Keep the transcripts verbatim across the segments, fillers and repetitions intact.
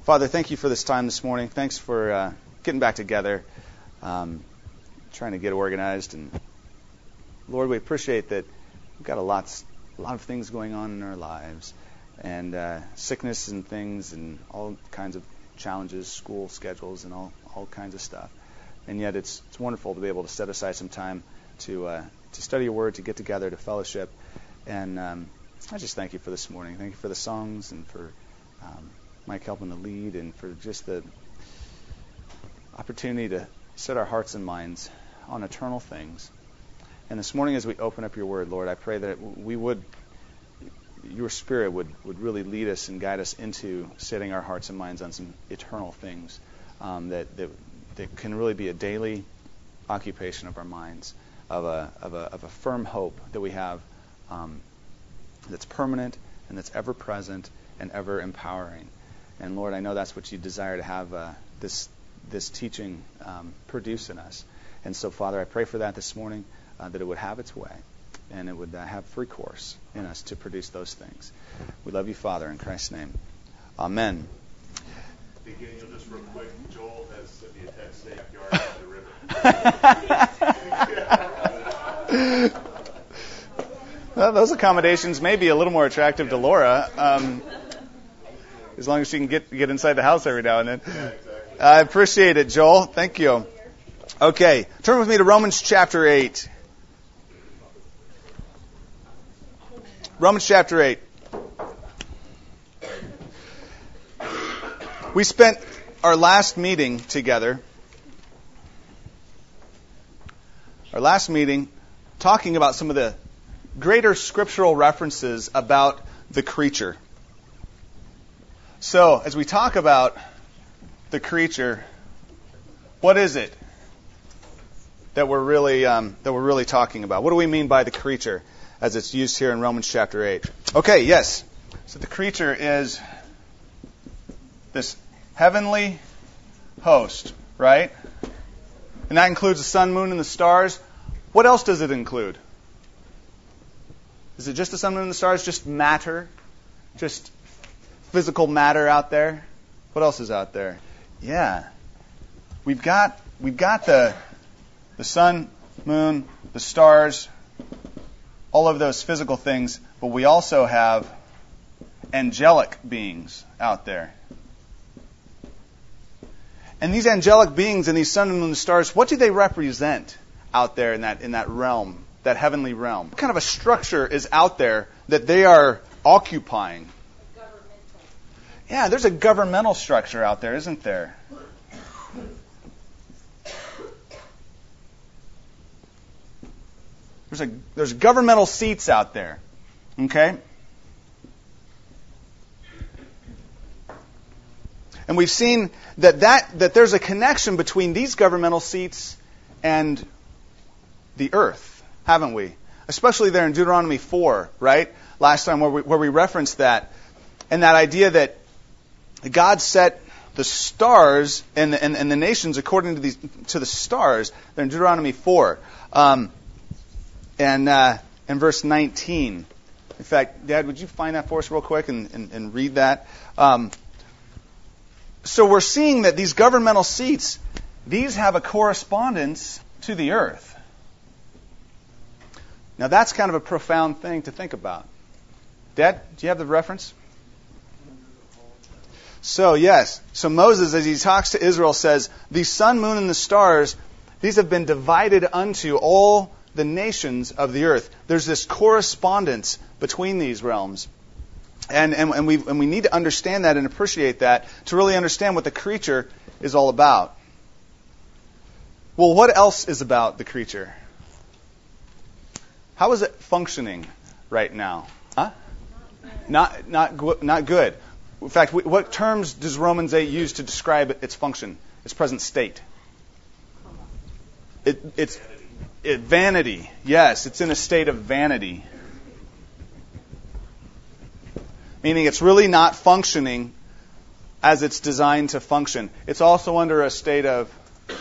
Father, thank you for this time this morning. Thanks for uh, getting back together, um, trying to get organized. And Lord, we appreciate that we've got a lot, a lot of things going on in our lives, and uh, sickness and things, and all kinds of challenges, school schedules, and all, all kinds of stuff. And yet, it's it's wonderful to be able to set aside some time to uh, to study your word, to get together, to fellowship. And um, I just thank you for this morning. Thank you for the songs and for um, Mike helping to lead, and for just the opportunity to set our hearts and minds on eternal things. And this morning, as we open up your word, Lord, I pray that we would, your Spirit would, would really lead us and guide us into setting our hearts and minds on some eternal things um, that, that that can really be a daily occupation of our minds, of a of a, of a firm hope that we have um, that's permanent and that's ever present and ever empowering. And Lord, I know that's what you desire to have uh, this this teaching um, produce in us. And so, Father, I pray for that this morning, uh, that it would have its way, and it would uh, have free course in us to produce those things. We love you, Father, in Christ's name. Amen. Beginning, just real quick, Joel has sent me a text saying the ribbon. Well, those accommodations may be a little more attractive to Laura. Um, As long as she can get get inside the house every now and then. Yeah, exactly. I appreciate it, Joel. Thank you. Okay, turn with me to Romans chapter eight. Romans chapter eight. We spent our last meeting together, our last meeting, talking about some of the greater scriptural references about the creature. So, as we talk about the creature, what is it that we're really um, that we're really talking about? What do we mean by the creature, as it's used here in Romans chapter eight? Okay, yes. So the creature is this heavenly host, right? And that includes the sun, moon, and the stars. What else does it include? Is it just the sun, moon, and the stars? Just matter? Just physical matter out there? What else is out there? Yeah. We've got we've got the the sun, moon, the stars, all of those physical things, but we also have angelic beings out there. And these angelic beings and these sun, moon, and stars, what do they represent out there in that in that realm, that heavenly realm? What kind of a structure is out there that they are occupying? Yeah, there's a governmental structure out there, isn't there? There's a there's governmental seats out there. Okay? And we've seen that, that that there's a connection between these governmental seats and the earth, haven't we? Especially there in Deuteronomy four, right? Last time where we where we referenced that. And that idea that God set the stars and the, and, and the nations according to these to the stars. They're in Deuteronomy four, um, and uh, in verse nineteen. In fact, Dad, would you find that for us real quick and, and, and read that? Um, so we're seeing that these governmental seats, these have a correspondence to the earth. Now that's kind of a profound thing to think about. Dad, do you have the reference? So, yes. So Moses, as he talks to Israel, says, the sun, moon, and the stars, these have been divided unto all the nations of the earth. There's this correspondence between these realms. And, and, and, we, and we need to understand that and appreciate that to really understand what the creature is all about. Well, what else is about the creature? How is it functioning right now? Huh? Not, not, not good. In fact, what terms does Romans eight use to describe its function, its present state? It, it's it, vanity. Yes, it's in a state of vanity. Meaning it's really not functioning as it's designed to function. It's also under a state of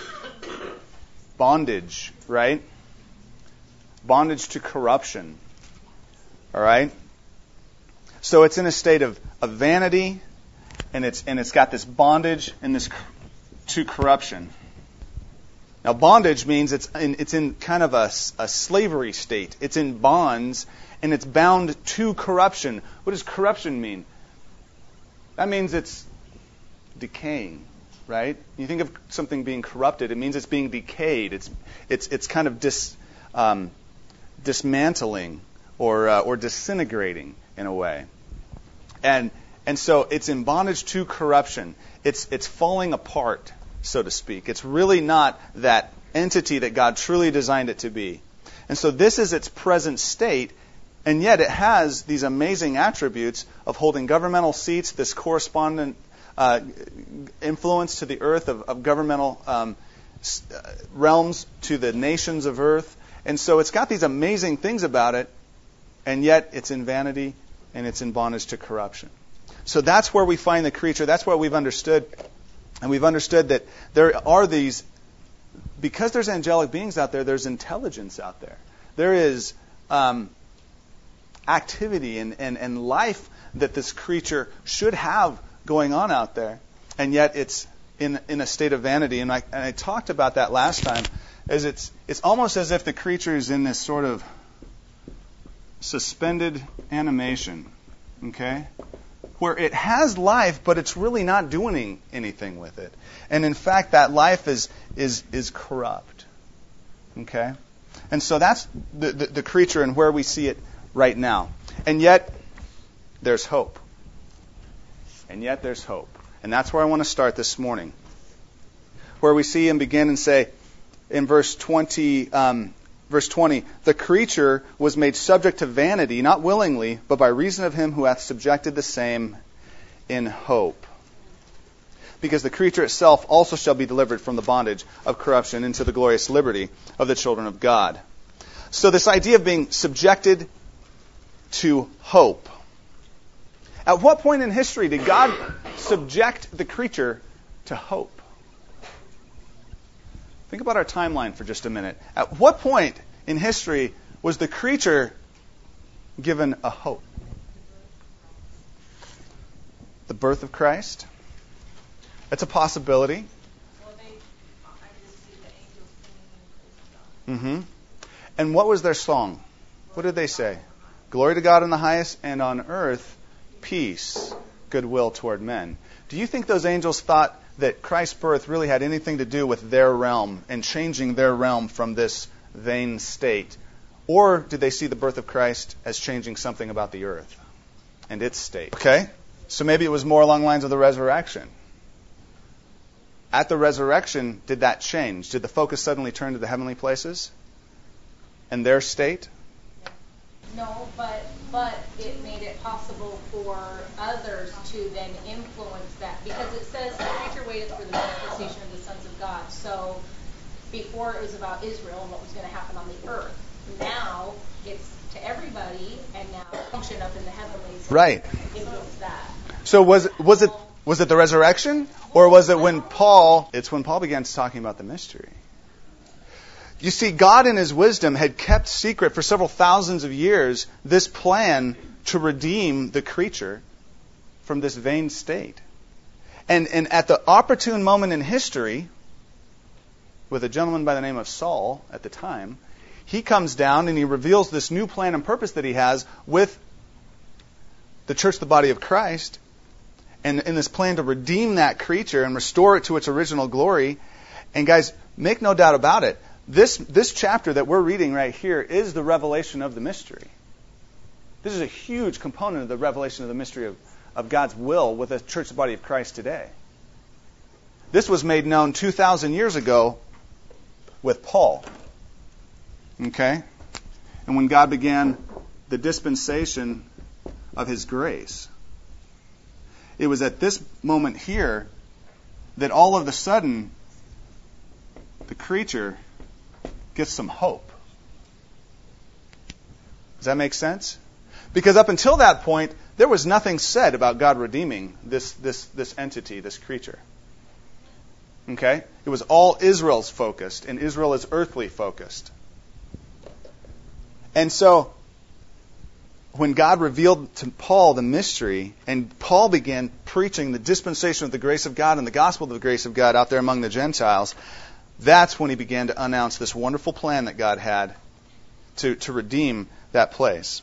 bondage, right? Bondage to corruption. All right? So it's in a state of, of vanity and it's and it's got this bondage and this to corruption. Now, bondage means it's in, it's in kind of a, a slavery state. It's in bonds, and it's bound to corruption. What does corruption mean? That means it's decaying, right? You think of something being corrupted, it means it's being decayed. It's it's it's kind of dis, um, dismantling or uh, or disintegrating in a way, and and so it's in bondage to corruption. It's it's falling apart, so to speak. It's really not that entity that God truly designed it to be. And so this is its present state, and yet it has these amazing attributes of holding governmental seats, this correspondent uh, influence to the earth of, of governmental um, realms to the nations of earth. And so it's got these amazing things about it, and yet it's in vanity and it's in bondage to corruption. So that's where we find the creature. That's what we've understood. And we've understood that there are these, because there's angelic beings out there, there's intelligence out there. There is um, activity and, and, and life that this creature should have going on out there. And yet it's in in a state of vanity. And I, and I talked about that last time, as it's it's almost as if the creature is in this sort of suspended animation, okay? Where it has life, but it's really not doing anything with it. And in fact, that life is is is corrupt. Okay? And so that's the, the, the creature and where we see it right now. And yet, there's hope. And yet there's hope. And that's where I want to start this morning. Where we see him begin and say, in verse twenty, um, verse twenty, the creature was made subject to vanity, not willingly, but by reason of him who hath subjected the same in hope. Because the creature itself also shall be delivered from the bondage of corruption into the glorious liberty of the children of God. So this idea of being subjected to hope. At what point in history did God subject the creature to hope? Think about our timeline for just a minute. At what point in history was the creature given a hope? The birth of Christ? That's a possibility. Well, they, I just see the angels singing and praising God. Mm-hmm. And what was their song? What did they say? Glory to God in the highest, and on earth, peace, goodwill toward men. Do you think those angels thought that Christ's birth really had anything to do with their realm and changing their realm from this vain state? Or did they see the birth of Christ as changing something about the earth and its state? Okay, so maybe it was more along the lines of the resurrection. At the resurrection, did that change? Did the focus suddenly turn to the heavenly places and their state? No, but but it made it possible for others to then influence that, because it says the creature waited for the manifestation of the sons of God. So before it was about Israel and what was going to happen on the earth. Now it's to everybody, and now function up in the heavenlies. Right. Influence that. So was was it was it the resurrection, or was it when Paul? It's when Paul began talking about the mystery. You see, God in His wisdom had kept secret for several thousands of years this plan to redeem the creature from this vain state. And, and at the opportune moment in history, with a gentleman by the name of Saul at the time, he comes down and he reveals this new plan and purpose that he has with the church, the body of Christ, and in this plan to redeem that creature and restore it to its original glory. And guys, make no doubt about it, This this chapter that we're reading right here is the revelation of the mystery. This is a huge component of the revelation of the mystery of, of God's will with the church, the body of Christ today. This was made known two thousand years ago with Paul. Okay? And when God began the dispensation of His grace. It was at this moment here that all of a sudden the creature gets some hope. Does that make sense? Because up until that point, there was nothing said about God redeeming this this this entity, this creature. Okay? It was all Israel's focused, and Israel is earthly focused. And so, when God revealed to Paul the mystery, and Paul began preaching the dispensation of the grace of God and the gospel of the grace of God out there among the Gentiles, that's when he began to announce this wonderful plan that God had to, to redeem that place.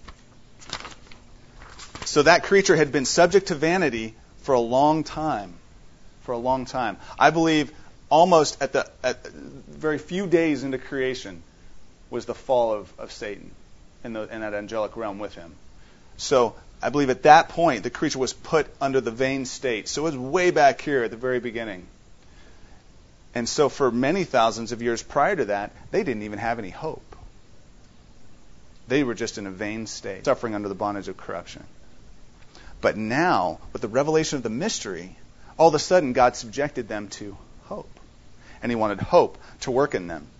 So that creature had been subject to vanity for a long time. For a long time. I believe almost at the at very few days into creation was the fall of, of Satan in, the, in that angelic realm with him. So I believe at that point the creature was put under the vain state. So it was way back here at the very beginning. And so for many thousands of years prior to that, they didn't even have any hope. They were just in a vain state, suffering under the bondage of corruption. But now, with the revelation of the mystery, all of a sudden God subjected them to hope. And he wanted hope to work in them.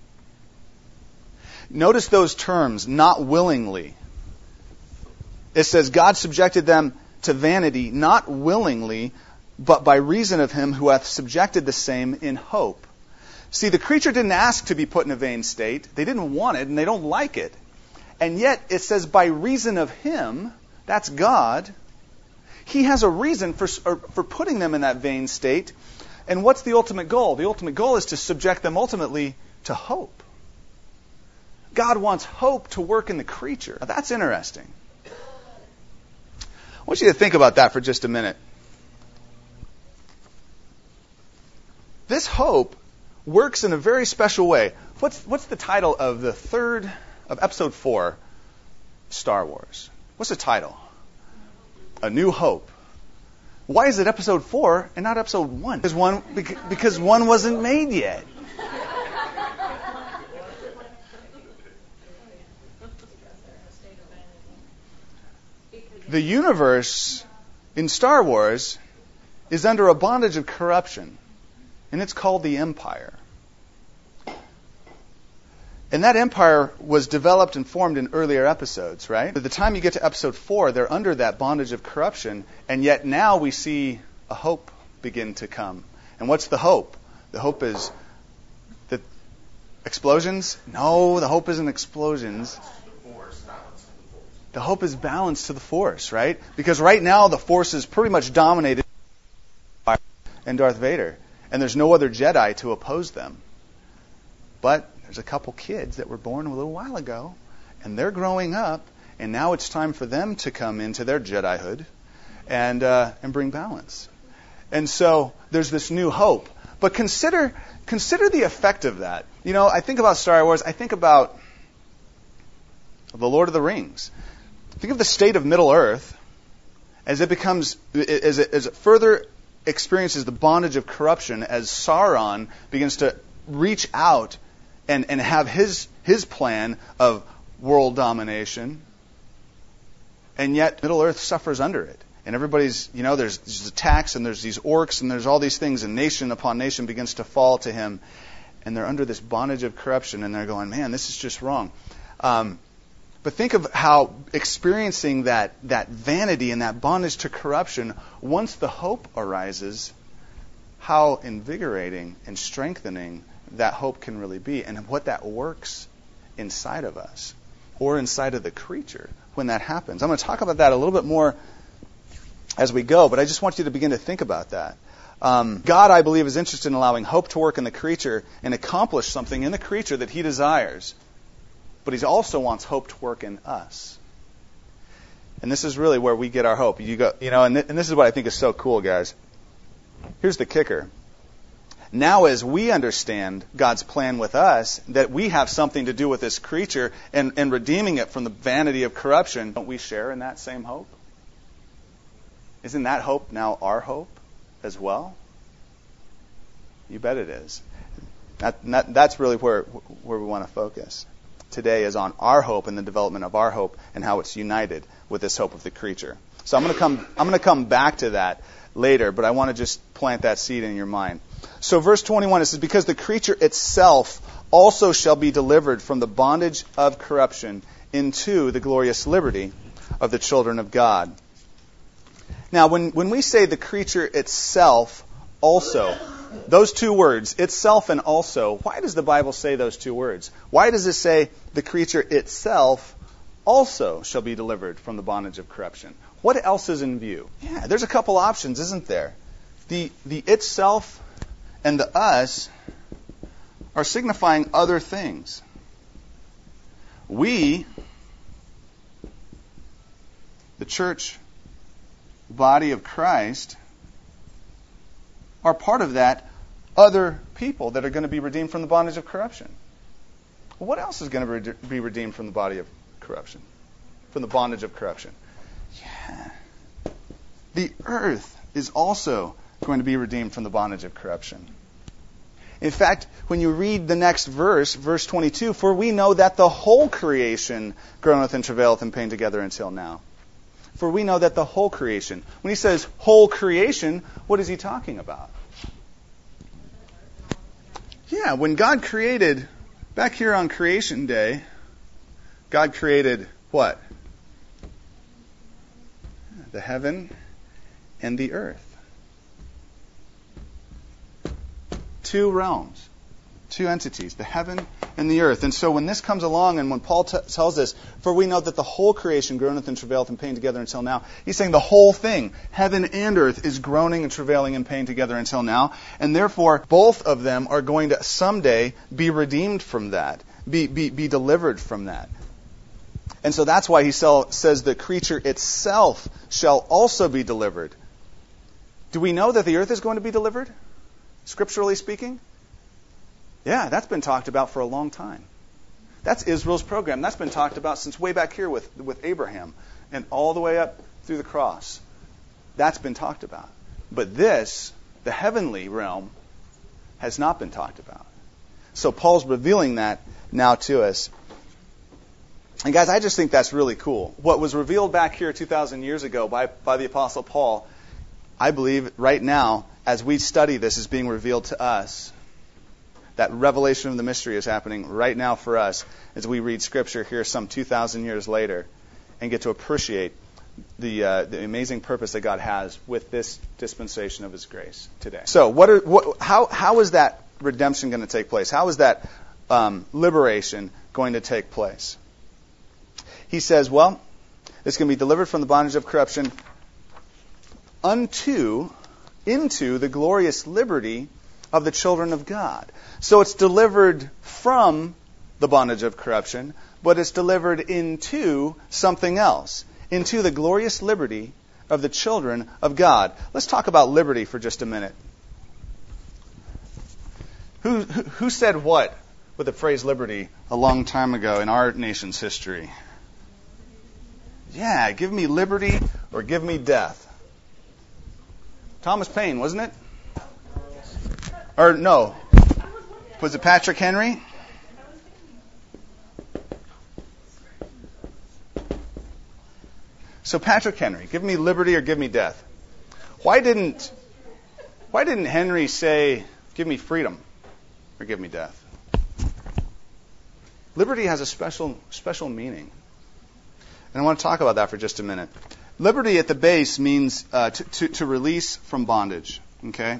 Notice those terms, not willingly. It says God subjected them to vanity, not willingly, but by reason of him who hath subjected the same in hope. See, the creature didn't ask to be put in a vain state. They didn't want it, and they don't like it. And yet, it says by reason of him, that's God, he has a reason for, for putting them in that vain state. And what's the ultimate goal? The ultimate goal is to subject them ultimately to hope. God wants hope to work in the creature. Now, that's interesting. I want you to think about that for just a minute. This hope works in a very special way. What's, what's the title of the third, of episode four, Star Wars? What's the title? A New Hope. Why is it episode four and not episode one? Because one, because one wasn't made yet. The universe in Star Wars is under a bondage of corruption, and it's called the Empire. And that empire was developed and formed in earlier episodes, right? By the time you get to episode four, they're under that bondage of corruption, and yet now we see a hope begin to come. And what's the hope? The hope is that explosions? No, the hope isn't explosions. The hope is balance to the Force, right? Because right now the Force is pretty much dominated by and Darth Vader, and there's no other Jedi to oppose them. But there's a couple kids that were born a little while ago, and they're growing up, and now it's time for them to come into their Jedihood and uh, and bring balance. And so there's this new hope. But consider consider the effect of that. You know, I think about Star Wars. I think about the Lord of the Rings. Think of the state of Middle Earth as it becomes, as it, as it further experiences the bondage of corruption, as Sauron begins to reach out and, and have his his plan of world domination, and yet Middle Earth suffers under it. And everybody's, you know, there's these attacks and there's these orcs and there's all these things, and nation upon nation begins to fall to him, and they're under this bondage of corruption, and they're going, man, this is just wrong. Um, But think of how experiencing that, that vanity and that bondage to corruption, once the hope arises, how invigorating and strengthening that hope can really be, and what that works inside of us or inside of the creature when that happens. I'm going to talk about that a little bit more as we go, but I just want you to begin to think about that. Um, God, I believe, is interested in allowing hope to work in the creature and accomplish something in the creature that he desires. But he also wants hope to work in us. And this is really where we get our hope. You go, you know, and, th- and this is what I think is so cool, guys. Here's the kicker. Now as we understand God's plan with us, that we have something to do with this creature and, and redeeming it from the vanity of corruption, don't we share in that same hope? Isn't that hope now our hope as well? You bet it is. That, that, that's really where, where we want to focus today, is on our hope and the development of our hope and how it's united with this hope of the creature. So I'm going to come I'm going to come back to that later, but I want to just plant that seed in your mind. So verse twenty-one, it says, because the creature itself also shall be delivered from the bondage of corruption into the glorious liberty of the children of God. Now, when, when we say the creature itself also, those two words, itself and also, why does the Bible say those two words? Why does it say the creature itself also shall be delivered from the bondage of corruption. What else is in view? Yeah, there's a couple options, isn't there? The the itself and the us are signifying other things. We, the church body of Christ, are part of that other people that are going to be redeemed from the bondage of corruption. What else is going to be redeemed from the body of corruption? From the bondage of corruption? Yeah. The earth is also going to be redeemed from the bondage of corruption. In fact, when you read the next verse, verse twenty-two, for we know that the whole creation groaneth and travaileth in pain together until now. For we know that the whole creation. When he says whole creation, what is he talking about? Yeah, when God created, back here on creation day, God created what? The heaven and the earth. Two realms, two entities, the heaven and the earth. And so when this comes along and when Paul t- tells us, for we know that the whole creation groaneth and travaileth in pain together until now, he's saying the whole thing, heaven and earth, is groaning and travailing in pain together until now. And therefore, both of them are going to someday be redeemed from that, be, be, be delivered from that. And so that's why he sell, says the creature itself shall also be delivered. Do we know that the earth is going to be delivered? Scripturally speaking? Yeah, that's been talked about for a long time. That's Israel's program. That's been talked about since way back here with, with Abraham and all the way up through the cross. That's been talked about. But this, the heavenly realm, has not been talked about. So Paul's revealing that now to us. And guys, I just think that's really cool. What was revealed back here two thousand years ago by, by the Apostle Paul, I believe right now, as we study this, is being revealed to us. That revelation of the mystery is happening right now for us as we read Scripture here some two thousand years later and get to appreciate the uh, the amazing purpose that God has with this dispensation of His grace today. So, what are what, how how is that redemption going to take place? How is that um, liberation going to take place? He says, well, it's going to be delivered from the bondage of corruption unto, into the glorious liberty of the children of God. So it's delivered from the bondage of corruption, but it's delivered into something else, into the glorious liberty of the children of God. Let's talk about liberty for just a minute. Who, who, who said what with the phrase liberty a long time ago in our nation's history? Yeah, give me liberty or give me death. Thomas Paine, wasn't it? Or no. Was it Patrick Henry? So Patrick Henry, give me liberty or give me death. Why didn't why didn't Henry say, give me freedom or give me death? Liberty has a special special meaning. And I want to talk about that for just a minute. Liberty at the base means uh, to, to, to release from bondage. Okay?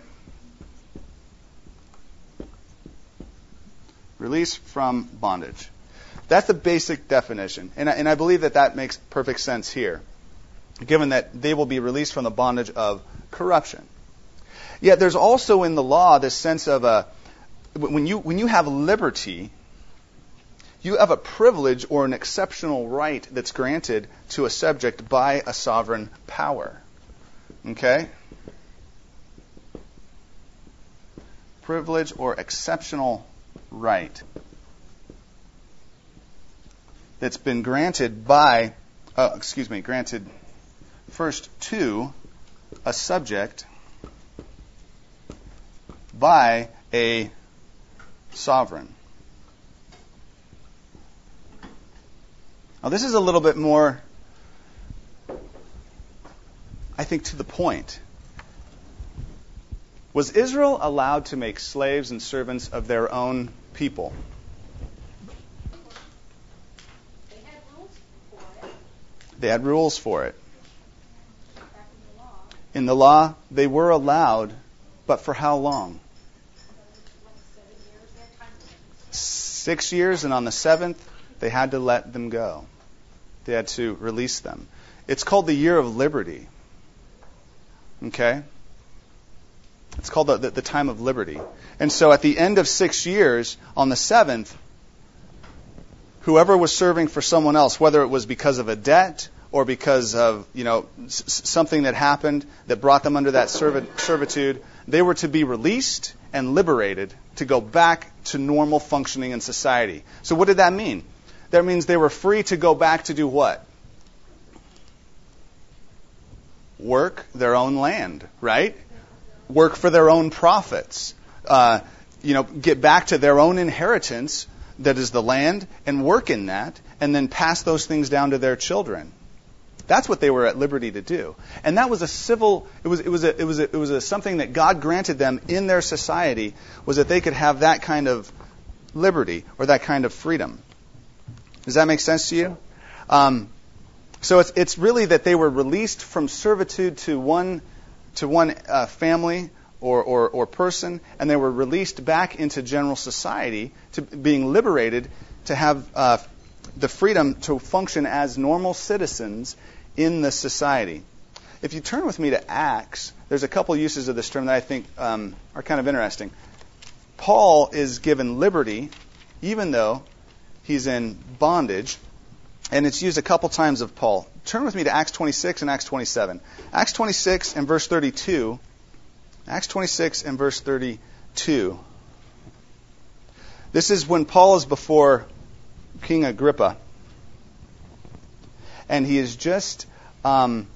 Release from bondage. That's the basic definition. And I, and I believe that that makes perfect sense here, given that they will be released from the bondage of corruption. Yet there's also in the law this sense of a, when you when you have liberty, you have a privilege or an exceptional right that's granted to a subject by a sovereign power. Okay? Privilege or exceptional right that's been granted by, uh, excuse me, granted first to a subject by a sovereign. Now, this is a little bit more, I think, to the point. Was Israel allowed to make slaves and servants of their own people? They had rules for it. They had rules for it. Back in the law. In the law, they were allowed, but for how long? Like seven years, they had time limits. Six years, and on the seventh, they had to let them go. They had to release them. It's called the year of liberty. Okay? It's called the, the, the time of liberty. And so at the end of six years, on the seventh, whoever was serving for someone else, whether it was because of a debt or because of, you know, s- something that happened that brought them under that servi- servitude, they were to be released and liberated to go back to normal functioning in society. So what did that mean? That means they were free to go back to do what? Work their own land, right? Work for their own profits. Uh, you know, get back to their own inheritance, that is the land, and work in that, and then pass those things down to their children. That's what they were at liberty to do. And that was a civil, it was it was a, it was a, it was a, something that God granted them in their society, was that they could have that kind of liberty or that kind of freedom. Does that make sense to you? Um, so it's it's really that they were released from servitude to one to one uh, family or, or or person, and they were released back into general society, to being liberated to have uh, the freedom to function as normal citizens in the society. If you turn with me to Acts, there's a couple uses of this term that I think um, are kind of interesting. Paul is given liberty, even though he's in bondage, and it's used a couple times of Paul. Turn with me to Acts twenty-six and Acts twenty-seven. Acts twenty-six and verse thirty-two. Acts twenty-six and verse thirty-two. This is when Paul is before King Agrippa, and he is just um,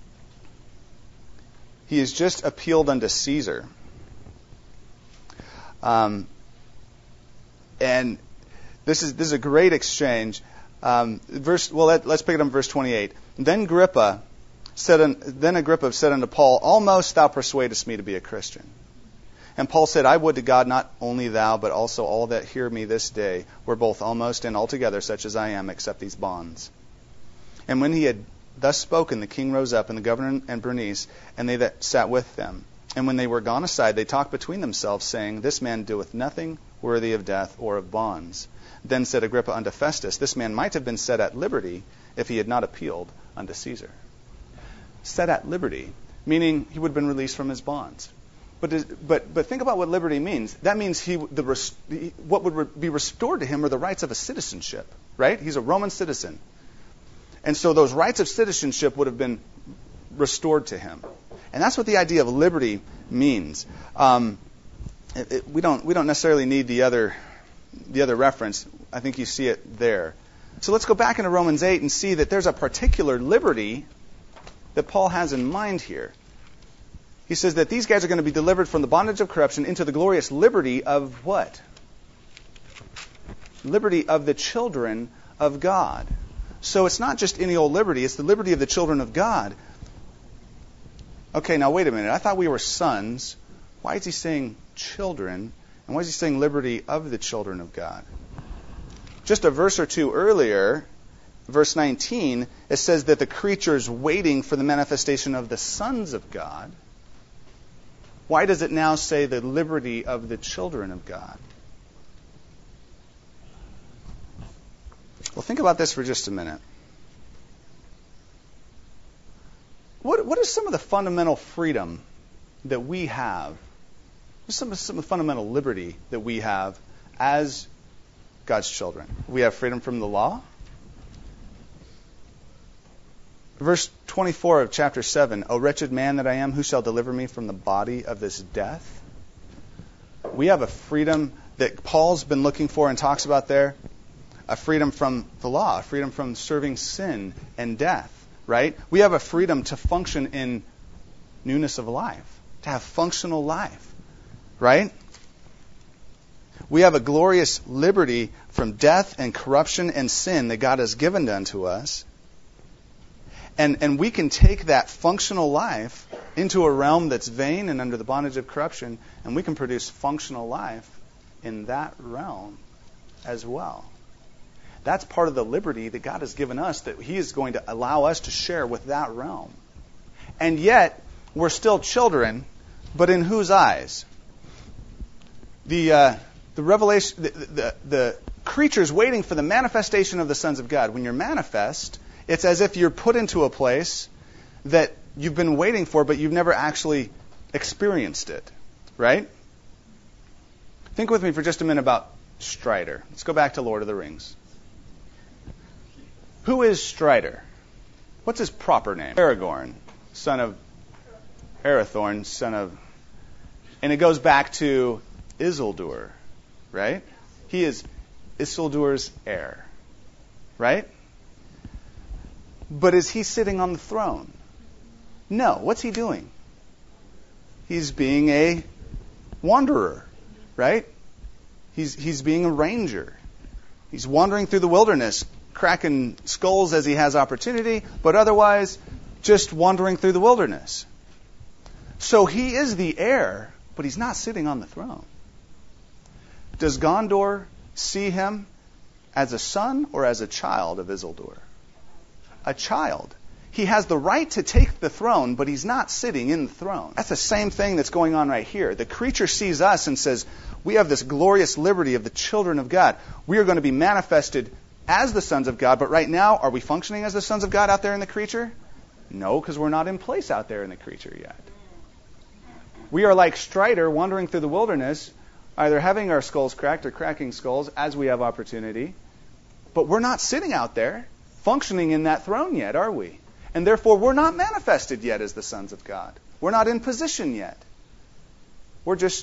he is just appealed unto Caesar, um, and this is this is a great exchange. Um, verse well, let, let's pick it up in verse twenty-eight. Then Agrippa said, un, then Agrippa said unto Paul, "Almost thou persuadest me to be a Christian." And Paul said, "I would to God not only thou, but also all that hear me this day were both almost and altogether such as I am, except these bonds." And when he had thus spoken, the king rose up, and the governor and Bernice, and they that sat with them. And when they were gone aside, they talked between themselves, saying, "This man doeth nothing worthy of death or of bonds." Then said Agrippa unto Festus, "This man might have been set at liberty if he had not appealed unto Caesar." Set at liberty, meaning he would have been released from his bonds. But but but think about what liberty means. That means he the what would be restored to him are the rights of a citizenship, right? He's a Roman citizen, and so those rights of citizenship would have been restored to him, and that's what the idea of liberty means. Um, it, it, we don't we don't necessarily need the other the other reference. I think you see it there. So let's go back into Romans eight and see that there's a particular liberty that Paul has in mind here. He says that these guys are going to be delivered from the bondage of corruption into the glorious liberty of what? Liberty of the children of God. So it's not just any old liberty, it's the liberty of the children of God. Okay, now wait a minute. I thought we were sons. Why is he saying children? And why is he saying liberty of the children of God? Just a verse or two earlier, verse nineteen, it says that the creature's waiting for the manifestation of the sons of God. Why does it now say the liberty of the children of God? Well, think about this for just a minute. What, what is some of the fundamental freedom that we have? What's some, some of the fundamental liberty that we have as God's children? We have freedom from the law. Verse twenty-four of chapter seven, "O wretched man that I am, who shall deliver me from the body of this death?" We have a freedom that Paul's been looking for and talks about there. A freedom from the law, a freedom from serving sin and death, right? We have a freedom to function in newness of life, to have functional life, right? We have a glorious liberty from death and corruption and sin that God has given unto us. And, and we can take that functional life into a realm that's vain and under the bondage of corruption, and we can produce functional life in that realm as well. That's part of the liberty that God has given us, that He is going to allow us to share with that realm. And yet, we're still children, but in whose eyes? The uh, the revelation, the, the, the creature's waiting for the manifestation of the sons of God. When you're manifest, It's as if you're put into a place that you've been waiting for, but you've never actually experienced it, right? Think with me for just a minute about Strider. Let's go back to Lord of the Rings. Who is Strider? What's his proper name? Aragorn, son of Arathorn, son of... And it goes back to Isildur, right? He is Isildur's heir, right? But is he sitting on the throne? No. What's he doing? He's being a wanderer, right? He's he's being a ranger. He's wandering through the wilderness, cracking skulls as he has opportunity, but otherwise just wandering through the wilderness. So he is the heir, but he's not sitting on the throne. Does Gondor see him as a son or as a child of Isildur? A child. He has the right to take the throne, but he's not sitting in the throne. That's the same thing that's going on right here. The creature sees us and says, we have this glorious liberty of the children of God. We are going to be manifested as the sons of God, but right now, are we functioning as the sons of God out there in the creature? No, because we're not in place out there in the creature yet. We are like Strider wandering through the wilderness, either having our skulls cracked or cracking skulls as we have opportunity, but we're not sitting out there functioning in that throne yet, are we? And therefore, we're not manifested yet as the sons of God. We're not in position yet. We're just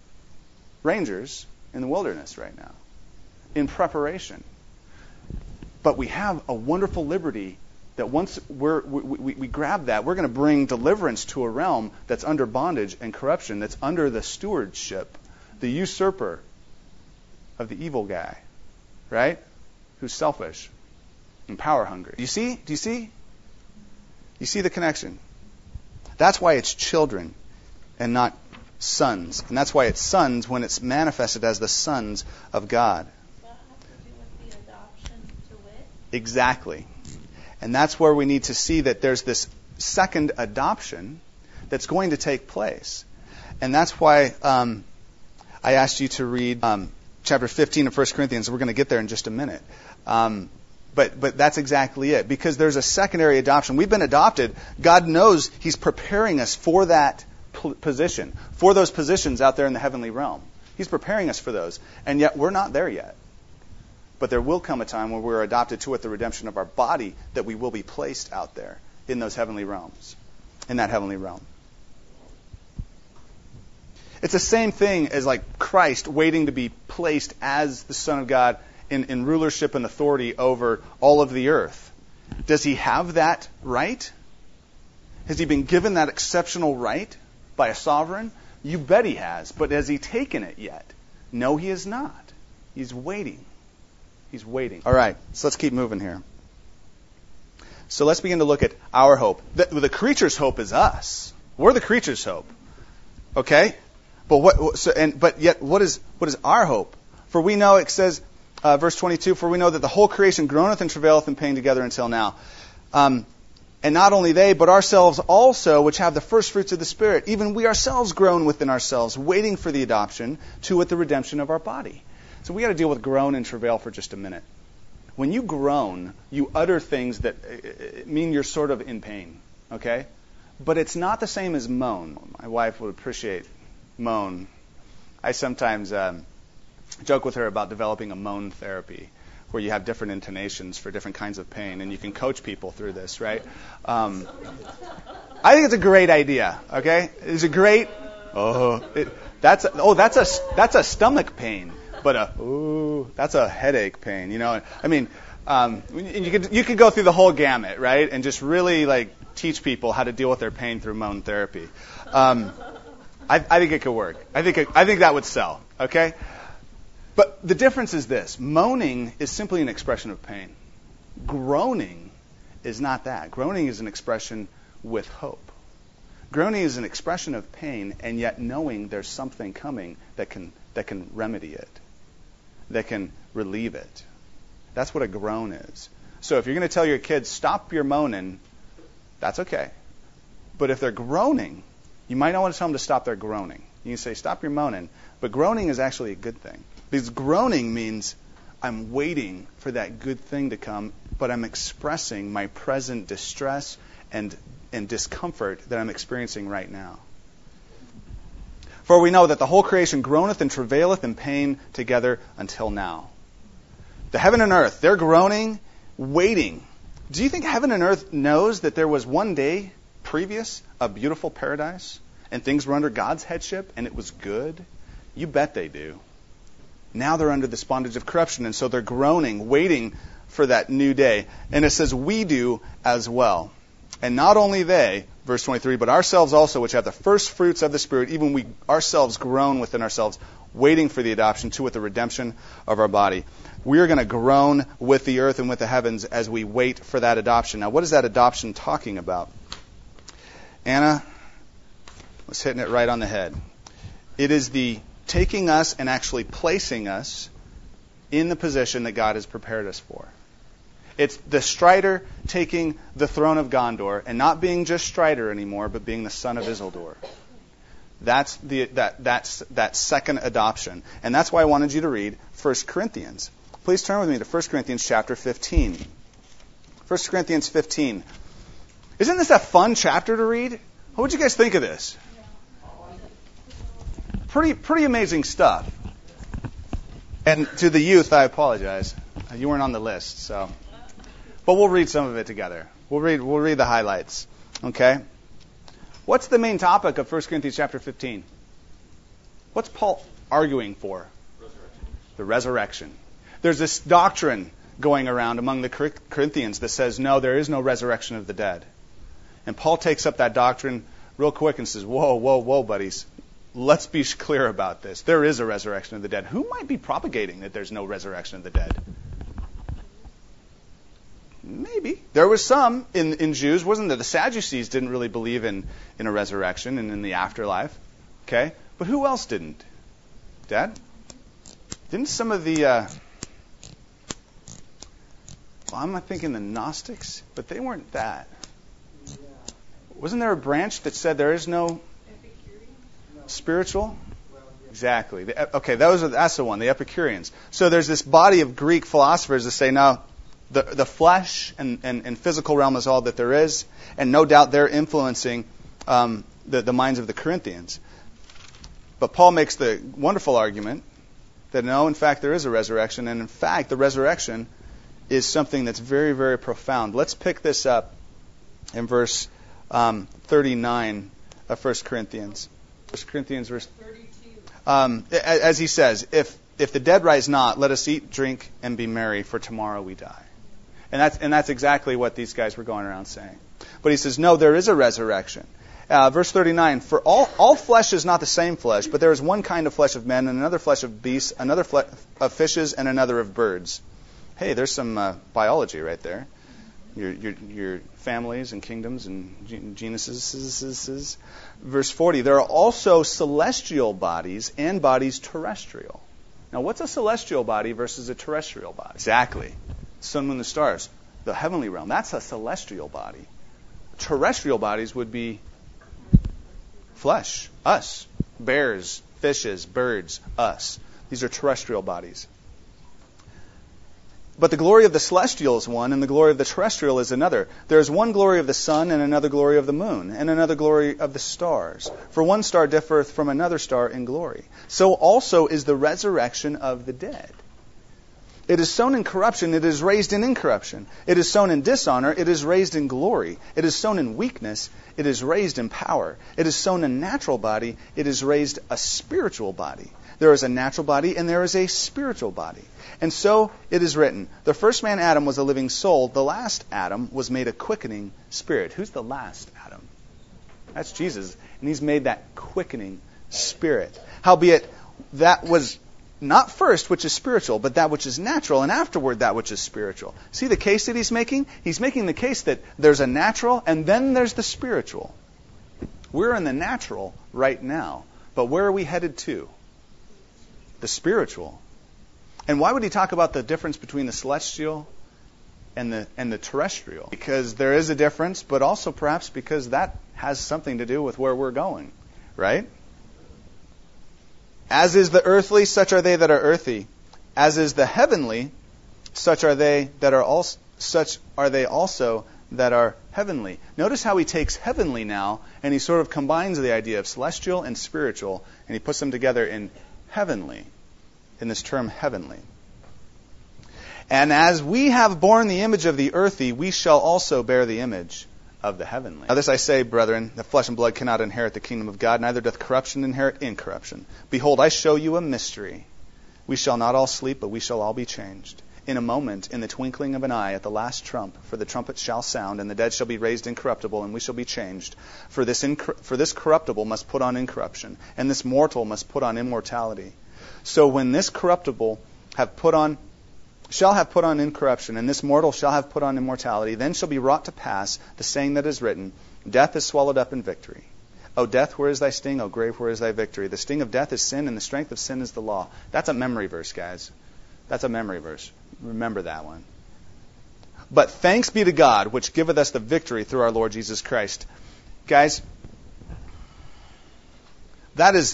rangers in the wilderness right now, in preparation. But we have a wonderful liberty that once we're, we, we, we grab that, we're going to bring deliverance to a realm that's under bondage and corruption, that's under the stewardship, the usurper of the evil guy, right? Who's selfish and power hungry. Do you see? Do you see? You see the connection? That's why it's children and not sons. And that's why it's sons when it's manifested as the sons of God. Does that have to do with the adoption to wit? Exactly. And that's where we need to see that there's this second adoption that's going to take place. And that's why um, I asked you to read um, chapter fifteen of First Corinthians. We're going to get there in just a minute. Um, But but that's exactly it. Because there's a secondary adoption. We've been adopted. God knows He's preparing us for that p- position, for those positions out there in the heavenly realm. He's preparing us for those. And yet we're not there yet. But there will come a time when we're adopted to it, the redemption of our body, that we will be placed out there in those heavenly realms, in that heavenly realm. It's the same thing as like Christ waiting to be placed as the Son of God In, in rulership and authority over all of the earth. Does he have that right? Has he been given that exceptional right by a sovereign? You bet he has. But has he taken it yet? No, he has not. He's waiting. He's waiting. All right, so let's keep moving here. So let's begin to look at our hope. The, the creature's hope is us. We're the creature's hope. Okay? But what? So, and but yet, what is what is our hope? For we know, it says, Uh, verse twenty-two, for we know that the whole creation groaneth and travaileth in pain together until now. Um, and not only they, but ourselves also, which have the first fruits of the Spirit, even we ourselves groan within ourselves, waiting for the adoption, to wit, the redemption of our body. So we got to deal with groan and travail for just a minute. When you groan, you utter things that uh, mean you're sort of in pain, okay? But it's not the same as moan. My wife would appreciate moan. I sometimes... Um, joke with her about developing a moan therapy where you have different intonations for different kinds of pain, and you can coach people through this, right? Um, I think it's a great idea, okay? It's a great, oh, it, that's a, oh, that's a, that's a stomach pain, but a, ooh, that's a headache pain, you know? I mean, um, you could, you could go through the whole gamut, right? And just really, like, teach people how to deal with their pain through moan therapy. Um, I, I think it could work. I think, it, I think that would sell, okay? But the difference is this. Moaning is simply an expression of pain. Groaning is not that. Groaning is an expression with hope. Groaning is an expression of pain, and yet knowing there's something coming that can that can remedy it, that can relieve it. That's what a groan is. So if you're going to tell your kids, stop your moaning, that's okay. But if they're groaning, you might not want to tell them to stop their groaning. You can say, stop your moaning. But groaning is actually a good thing. Because groaning means I'm waiting for that good thing to come, but I'm expressing my present distress and, and discomfort that I'm experiencing right now. For we know that the whole creation groaneth and travaileth in pain together until now. The heaven and earth, they're groaning, waiting. Do you think heaven and earth knows that there was one day previous a beautiful paradise and things were under God's headship and it was good? You bet they do. Now they're under this bondage of corruption, and so they're groaning, waiting for that new day. And it says, we do as well. And not only they, verse twenty-three, but ourselves also, which have the first fruits of the Spirit, even we ourselves groan within ourselves, waiting for the adoption to with the redemption of our body. We are going to groan with the earth and with the heavens as we wait for that adoption. Now, what is that adoption talking about? Anna was hitting it right on the head. It is the taking us and actually placing us in the position that God has prepared us for. It's the Strider taking the throne of Gondor and not being just Strider anymore, but being the son of Isildur. That's the that that's that second adoption. And that's why I wanted you to read First Corinthians. Please turn with me to First Corinthians chapter fifteen. First Corinthians fifteen. Isn't this a fun chapter to read? What would you guys think of this? Pretty pretty amazing stuff. And to the youth, I apologize. You weren't on the list, so. But we'll read some of it together. We'll read we'll read the highlights. Okay? What's the main topic of First Corinthians chapter fifteen? What's Paul arguing for? Resurrection. The resurrection. There's this doctrine going around among the Corinthians that says, no, there is no resurrection of the dead. And Paul takes up that doctrine real quick and says, whoa, whoa, whoa, buddies. Let's be clear about this. There is a resurrection of the dead. Who might be propagating that there's no resurrection of the dead? Maybe. There was some in, in Jews, wasn't there? The Sadducees didn't really believe in, in a resurrection and in the afterlife. Okay? But who else didn't? Dad? Didn't some of the... Uh, well, I'm not thinking the Gnostics, but they weren't that. Wasn't there a branch that said there is no spiritual? Exactly. The, okay, that was, that's the one, the Epicureans. So there's this body of Greek philosophers that say, no, the, the flesh and, and, and physical realm is all that there is, and no doubt they're influencing um, the, the minds of the Corinthians. But Paul makes the wonderful argument that no, in fact, there is a resurrection, and in fact, the resurrection is something that's very, very profound. Let's pick this up in verse um, thirty-nine of First Corinthians. First Corinthians verse thirty-two. Um, as he says, if if the dead rise not, let us eat, drink, and be merry, for tomorrow we die. And that's and that's exactly what these guys were going around saying. But he says, no, there is a resurrection. Uh, verse thirty-nine, for all, all flesh is not the same flesh, but there is one kind of flesh of men, and another flesh of beasts, another flesh of fishes, and another of birds. Hey, there's some uh, biology right there. Your, your your families and kingdoms and genuses. Verse forty, there are also celestial bodies and bodies terrestrial. Now, what's a celestial body versus a terrestrial body? Exactly. Sun, moon, the stars. The heavenly realm. That's a celestial body. Terrestrial bodies would be flesh. Us. Bears, fishes, birds, us. These are terrestrial bodies. But the glory of the celestial is one, and the glory of the terrestrial is another. There is one glory of the sun, and another glory of the moon, and another glory of the stars. For one star differeth from another star in glory. So also is the resurrection of the dead. It is sown in corruption, it is raised in incorruption. It is sown in dishonor, it is raised in glory. It is sown in weakness, it is raised in power. It is sown a natural body, it is raised a spiritual body. There is a natural body and there is a spiritual body. And so it is written, the first man Adam was a living soul, the last Adam was made a quickening spirit. Who's the last Adam? That's Jesus. And he's made that quickening spirit. Howbeit, that was not first which is spiritual, but that which is natural, and afterward that which is spiritual. See the case that he's making? He's making the case that there's a natural and then there's the spiritual. We're in the natural right now, but where are we headed to? The spiritual. And why would he talk about the difference between the celestial and the and the terrestrial? Because there is a difference, but also perhaps because that has something to do with where we're going, right? As is the earthly, such are they that are earthy. as is the heavenly, such are they that are also such are they also that are heavenly. Notice how he takes heavenly now, and he sort of combines the idea of celestial and spiritual, and he puts them together in heavenly, in this term heavenly. And as we have borne the image of the earthy, we shall also bear the image of the heavenly. Now this I say, brethren, that flesh and blood cannot inherit the kingdom of God, neither doth corruption inherit incorruption. Behold, I show you a mystery. We shall not all sleep, but we shall all be changed. In a moment, in the twinkling of an eye, at the last trump, for the trumpet shall sound, and the dead shall be raised incorruptible, and we shall be changed. For this incor- for this corruptible must put on incorruption, and this mortal must put on immortality. So when this corruptible have put on shall have put on incorruption, and this mortal shall have put on immortality, then shall be wrought to pass the saying that is written, Death is swallowed up in victory. O death, where is thy sting? O grave, where is thy victory? The sting of death is sin, and the strength of sin is the law. That's a memory verse, guys. That's a memory verse. Remember that one. But thanks be to God, which giveth us the victory through our Lord Jesus Christ. Guys, that is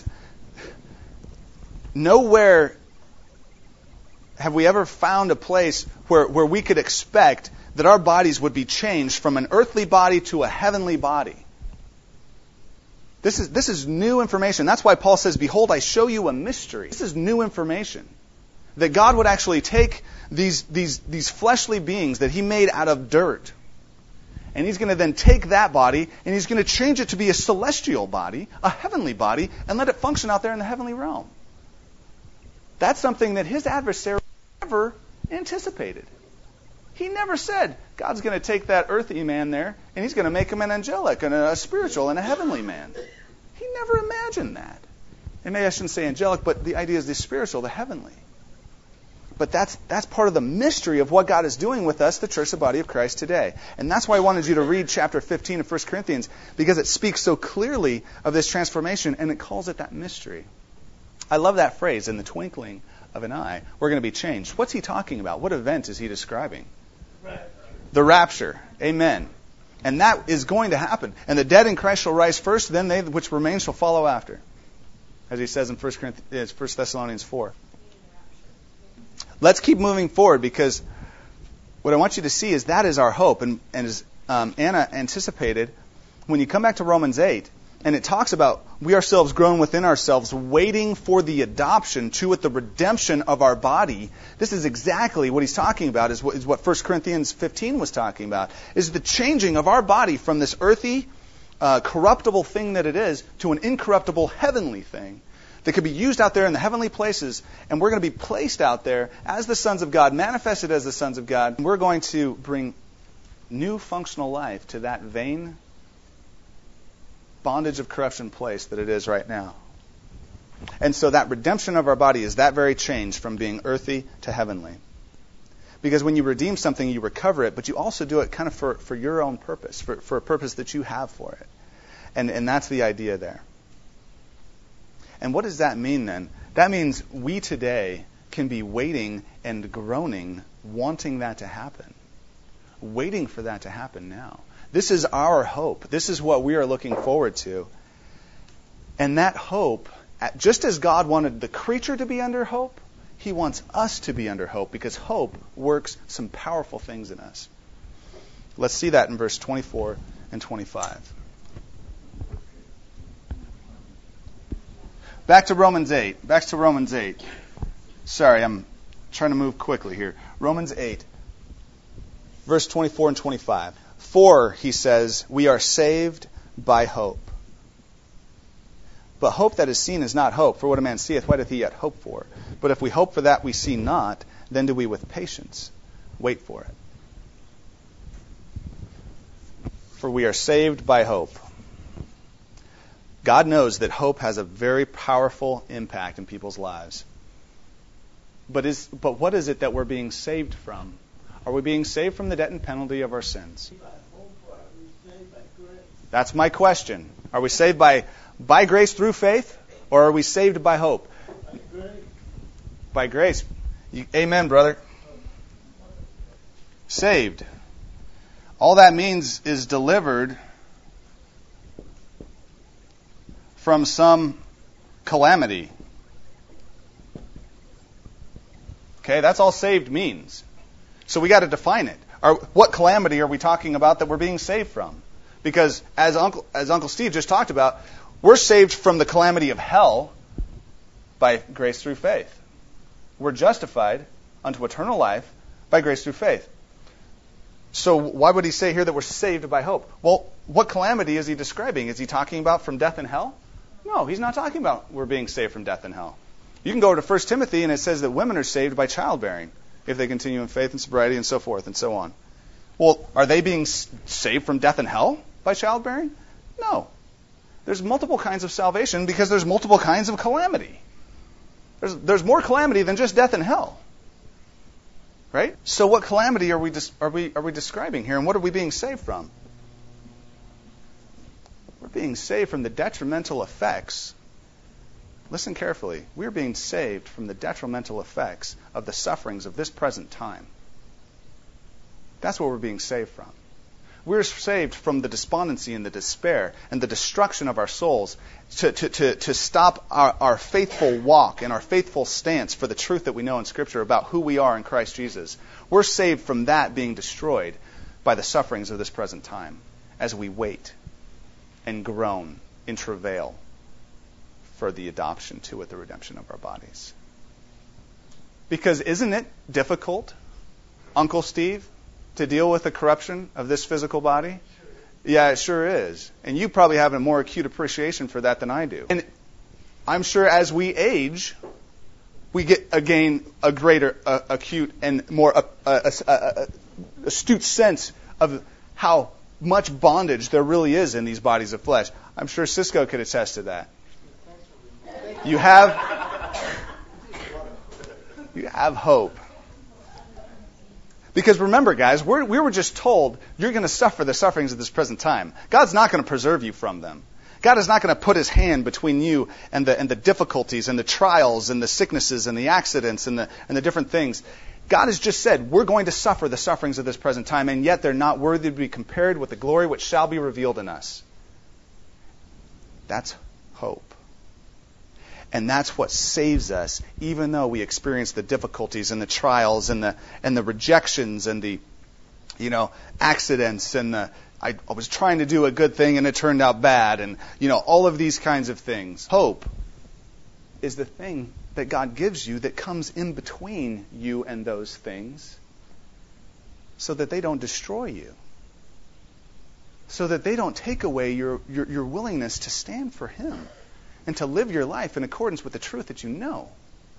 nowhere have we ever found a place where, where we could expect that our bodies would be changed from an earthly body to a heavenly body. This is, this is new information. That's why Paul says, Behold, I show you a mystery. This is new information. That God would actually take these, these, these fleshly beings that he made out of dirt, and he's going to then take that body and he's going to change it to be a celestial body, a heavenly body, and let it function out there in the heavenly realm. That's something that his adversary never anticipated. He never said God's going to take that earthly man there and he's going to make him an angelic and a spiritual and a heavenly man. He never imagined that. And maybe I shouldn't say angelic, but the idea is the spiritual, the heavenly. But that's that's part of the mystery of what God is doing with us, the church, the body of Christ today. And that's why I wanted you to read chapter fifteen of First Corinthians, because it speaks so clearly of this transformation, and it calls it that mystery. I love that phrase, in the twinkling of an eye, we're going to be changed. What's he talking about? What event is he describing? Rapture. The rapture. Amen. And that is going to happen. And the dead in Christ shall rise first, then they which remain shall follow after. As he says in First Thessalonians four. Let's keep moving forward, because what I want you to see is that is our hope. And, and as um, Anna anticipated, when you come back to Romans eight, and it talks about we ourselves grown within ourselves, waiting for the adoption to it, the redemption of our body. This is exactly what he's talking about, is what, is what First Corinthians fifteen was talking about, is the changing of our body from this earthy, uh, corruptible thing that it is to an incorruptible heavenly thing that could be used out there in the heavenly places, and we're going to be placed out there as the sons of God, manifested as the sons of God, and we're going to bring new functional life to that vain bondage of corruption place that it is right now. And so that redemption of our body is that very change from being earthy to heavenly. Because when you redeem something, you recover it, but you also do it kind of for, for your own purpose, for, for a purpose that you have for it. And, and that's the idea there. And what does that mean then? That means we today can be waiting and groaning, wanting that to happen. Waiting for that to happen now. This is our hope. This is what we are looking forward to. And that hope, just as God wanted the creature to be under hope, he wants us to be under hope, because hope works some powerful things in us. Let's see that in verse twenty-four and twenty-five. Back to Romans eight. Back to Romans eight. Sorry, I'm trying to move quickly here. Romans eight, verse twenty-four and twenty-five. For, he says, we are saved by hope. But hope that is seen is not hope. For what a man seeth, what doth he yet hope for? But if we hope for that we see not, then do we with patience wait for it. For we are saved by hope. God knows that hope has a very powerful impact in people's lives. But is but what is it that we're being saved from? Are we being saved from the debt and penalty of our sins? That's my question. Are we saved by by grace through faith, or are we saved by hope? By grace. By grace. You, amen, brother. Saved. All that means is delivered from some calamity. Okay, that's all saved means. So we got to define it. Are, what calamity are we talking about that we're being saved from? Because as Uncle, as Uncle Steve just talked about, we're saved from the calamity of hell by grace through faith. We're justified unto eternal life by grace through faith. So why would he say here that we're saved by hope? Well, what calamity is he describing? Is he talking about from death and hell? No, he's not talking about we're being saved from death and hell. You can go to First Timothy and it says that women are saved by childbearing if they continue in faith and sobriety and so forth and so on. Well, are they being saved from death and hell by childbearing? No. There's multiple kinds of salvation because there's multiple kinds of calamity. There's, there's more calamity than just death and hell. Right? So what calamity are we, are we, are we describing here, and what are we being saved from? We're being saved from the detrimental effects. Listen carefully. We're being saved from the detrimental effects of the sufferings of this present time. That's what we're being saved from. We're saved from the despondency and the despair and the destruction of our souls to, to, to, to stop our, our faithful walk and our faithful stance for the truth that we know in Scripture about who we are in Christ Jesus. We're saved from that being destroyed by the sufferings of this present time as we wait and groan in travail for the adoption to it, the redemption of our bodies. Because isn't it difficult, Uncle Steve, to deal with the corruption of this physical body? Yeah, it sure is. And you probably have a more acute appreciation for that than I do. And I'm sure as we age, we get again a greater uh, acute and more uh, uh, uh, uh, astute sense of how much bondage there really is in these bodies of flesh. I'm sure Cisco could attest to that. You have, you have hope. Because remember, guys, we're, we were just told you're going to suffer the sufferings of this present time. God's not going to preserve you from them. God is not going to put his hand between you and the, and the difficulties and the trials and the sicknesses and the accidents and the, and the different things. God has just said, we're going to suffer the sufferings of this present time, and yet they're not worthy to be compared with the glory which shall be revealed in us. That's hope. And that's what saves us, even though we experience the difficulties and the trials and the and the rejections and the, you know, accidents and the I, I was trying to do a good thing and it turned out bad, and you know, all of these kinds of things. Hope is the thing that God gives you that comes in between you and those things, so that they don't destroy you, so that they don't take away your your, your willingness to stand for Him and to live your life in accordance with the truth that you know.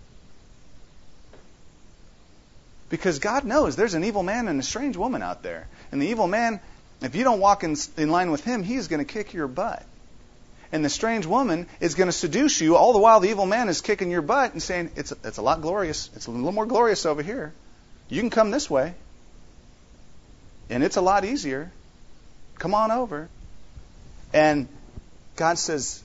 Because God knows there's an evil man and a strange woman out there. And the evil man, if you don't walk in, in line with him, he's going to kick your butt. And the strange woman is going to seduce you, all the while the evil man is kicking your butt and saying, it's a, it's a lot glorious. It's a little more glorious over here. You can come this way. And it's a lot easier. Come on over. And God says,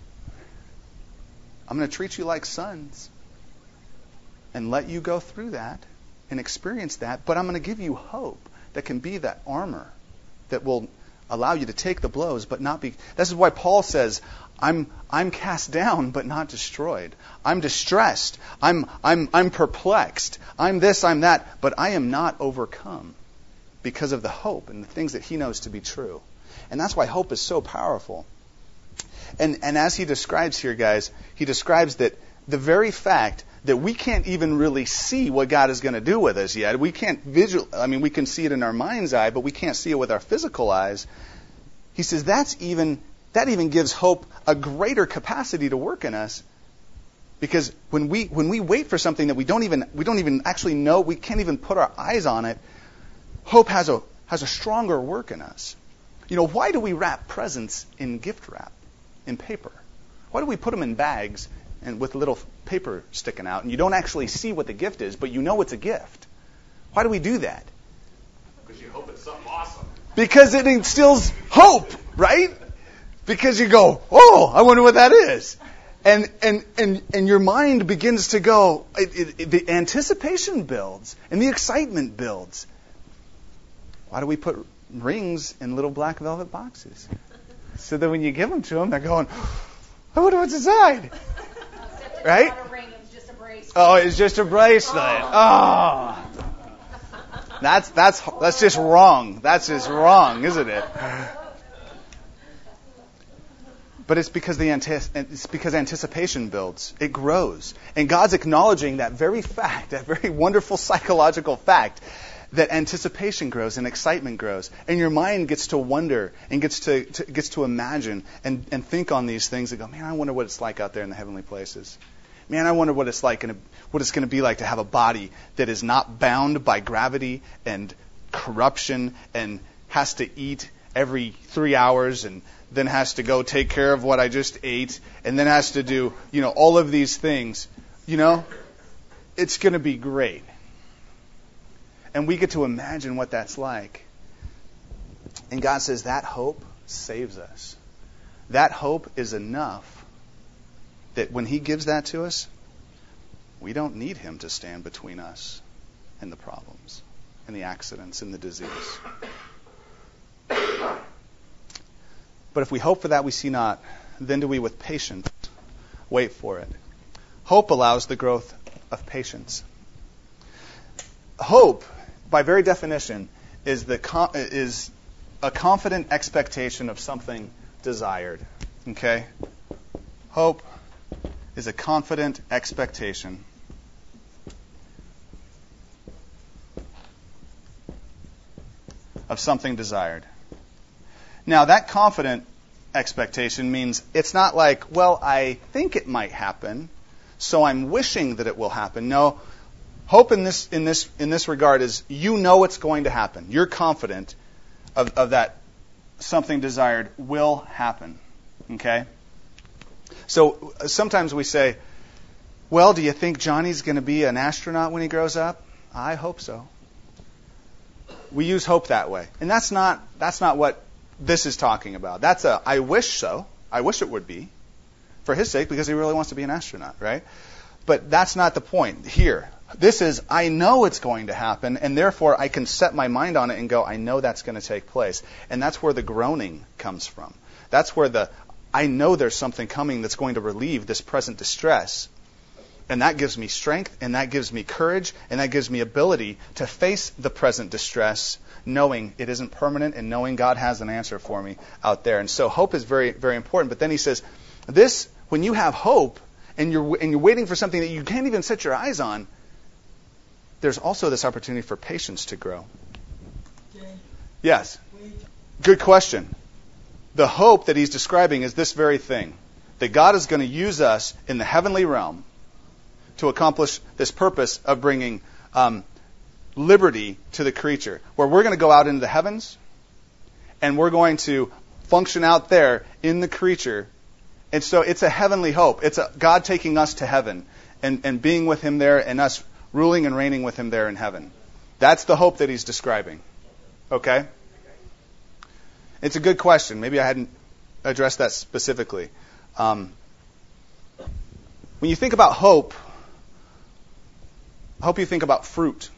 I'm going to treat you like sons and let you go through that and experience that, but I'm going to give you hope that can be that armor that will allow you to take the blows but not be. This is why Paul says, I'm I'm cast down but not destroyed. I'm distressed. I'm I'm I'm perplexed. I'm this, I'm that, but I am not overcome because of the hope and the things that he knows to be true. And that's why hope is so powerful. And and as he describes here, guys, he describes that the very fact that we can't even really see what God is going to do with us yet. We can't visual. I mean, we can see it in our mind's eye, but we can't see it with our physical eyes. He says that's even that even gives hope a greater capacity to work in us, because when we when we wait for something that we don't even we don't even actually know, we can't even put our eyes on it. Hope has a has a stronger work in us. You know, why do we wrap presents in gift wrap, in paper? Why do we put them in bags and with little paper sticking out, and you don't actually see what the gift is, but you know it's a gift? Why do we do that? Because you hope it's something awesome. Because it instills hope, right? Because you go, oh, I wonder what that is. And and and, and your mind begins to go, it, it, it, the anticipation builds, and the excitement builds. Why do we put rings in little black velvet boxes? So that when you give them to them, they're going, I wonder what's inside. Right? bracelet. Oh, it's just a bracelet. Oh. That's that's that's just wrong. That's just wrong, isn't it? But it's because the antis- it's because anticipation builds. It grows. And God's acknowledging that very fact, that very wonderful psychological fact, that anticipation grows and excitement grows. And your mind gets to wonder and gets to, to gets to imagine and, and think on these things and go, man, I wonder what it's like out there in the heavenly places. Man, I wonder what it's like and what it's going to be like to have a body that is not bound by gravity and corruption and has to eat every three hours and then has to go take care of what I just ate and then has to do, you know, all of these things. You know, it's going to be great. And we get to imagine what that's like. And God says that hope saves us. That hope is enough that when He gives that to us, we don't need Him to stand between us and the problems and the accidents and the disease. But if we hope for that we see not, then do we with patience wait for it. Hope allows the growth of patience. Hope, by very definition, is the is a confident expectation of something desired. Okay? Hope is a confident expectation of something desired. Now, that confident expectation means it's not like, well, I think it might happen, so I'm wishing that it will happen. No, hope in this in this in this regard is you know it's going to happen. You're confident of, of that something desired will happen. Okay? So sometimes we say, well, do you think Johnny's going to be an astronaut when he grows up? I hope so. We use hope that way. And that's not that's not what this is talking about. That's a I wish so. I wish it would be for his sake because he really wants to be an astronaut, right? But that's not the point here. This is I know it's going to happen and therefore I can set my mind on it and go, I know that's going to take place. And that's where the groaning comes from. That's where the I know there's something coming that's going to relieve this present distress. And that gives me strength, and that gives me courage, and that gives me ability to face the present distress, knowing it isn't permanent and knowing God has an answer for me out there. And so hope is very, very important. But then he says, this, when you have hope and you're and you're waiting for something that you can't even set your eyes on, there's also this opportunity for patience to grow. Yes. Good question. The hope that he's describing is this very thing, that God is going to use us in the heavenly realm to accomplish this purpose of bringing um, liberty to the creature, where we're going to go out into the heavens and we're going to function out there in the creature. And so it's a heavenly hope. It's a God taking us to heaven and, and being with Him there and us ruling and reigning with Him there in heaven. That's the hope that he's describing. Okay? It's a good question. Maybe I hadn't addressed that specifically. Um, when you think about hope, I hope you think about fruit.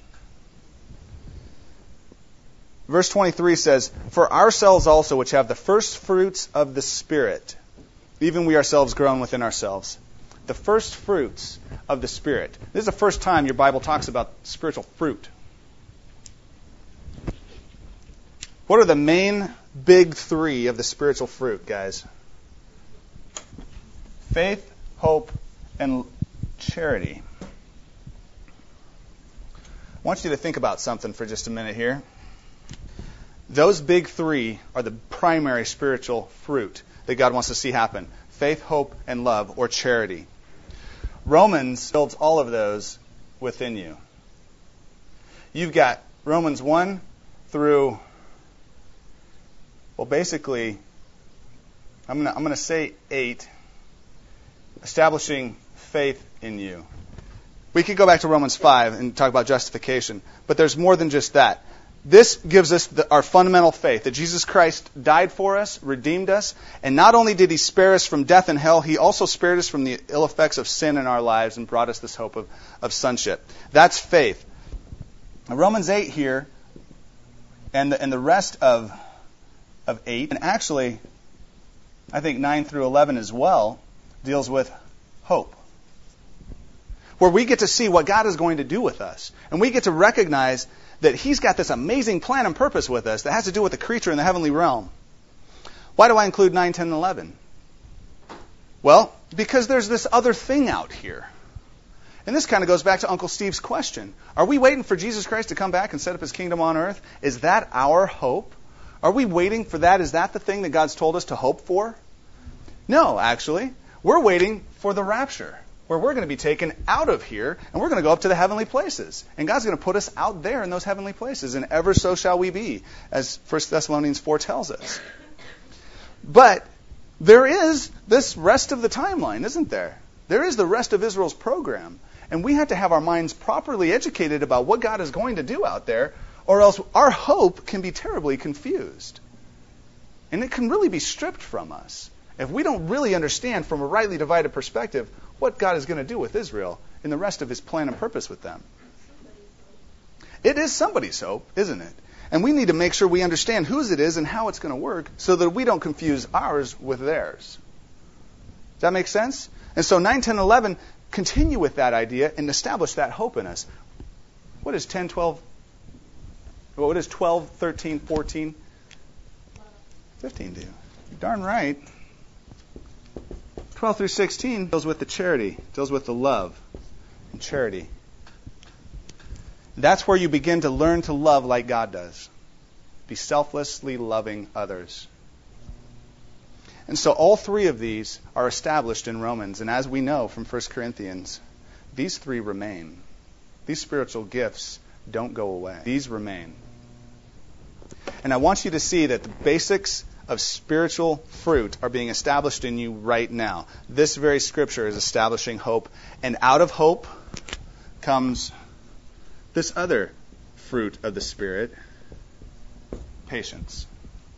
Verse twenty-three says, for ourselves also, which have the first fruits of the Spirit, even we ourselves grown within ourselves. The first fruits of the Spirit. This is the first time your Bible talks about spiritual fruit. What are the main big three of the spiritual fruit, guys? Faith, hope, and charity. I want you to think about something for just a minute here. Those big three are the primary spiritual fruit that God wants to see happen. Faith, hope, and love, or charity. Romans builds all of those within you. You've got Romans one through, well, basically, I'm going to I'm going to say eight, establishing faith in you. We could go back to Romans five and talk about justification, but there's more than just that. This gives us the, our fundamental faith, that Jesus Christ died for us, redeemed us, and not only did He spare us from death and hell, He also spared us from the ill effects of sin in our lives and brought us this hope of, of sonship. That's faith. Now, Romans eight here, and the, and the rest of, of eight, and actually, I think nine through eleven as well, deals with hope. where we get to see what God is going to do with us. And we get to recognize that He's got this amazing plan and purpose with us that has to do with the creature in the heavenly realm. Why do I include nine, ten, and eleven? Well, because there's this other thing out here. And this kind of goes back to Uncle Steve's question. Are we waiting for Jesus Christ to come back and set up His kingdom on earth? Is that our hope? Are we waiting for that? Is that the thing that God's told us to hope for? No, actually. We're waiting for the rapture, where we're going to be taken out of here, and we're going to go up to the heavenly places. And God's going to put us out there in those heavenly places, and ever so shall we be, as First Thessalonians four tells us. But there is this rest of the timeline, isn't there? There is the rest of Israel's program. And we have to have our minds properly educated about what God is going to do out there, or else our hope can be terribly confused. And it can really be stripped from us if we don't really understand from a rightly divided perspective what God is going to do with Israel in the rest of His plan and purpose with them. It is somebody's hope, isn't it? And we need to make sure we understand whose it is and how it's going to work so that we don't confuse ours with theirs. Does that make sense? And so nine, ten, eleven continue with that idea and establish that hope in us. What is ten, twelve? What is twelve, thirteen, fourteen, fifteen do? You're darn right. twelve through sixteen deals with the charity, deals with the love and charity. That's where you begin to learn to love like God does. Be selflessly loving others. And so all three of these are established in Romans. And as we know from First Corinthians, these three remain. These spiritual gifts don't go away. These remain. And I want you to see that the basics of spiritual fruit are being established in you right now. This very scripture is establishing hope. And out of hope comes this other fruit of the Spirit, patience.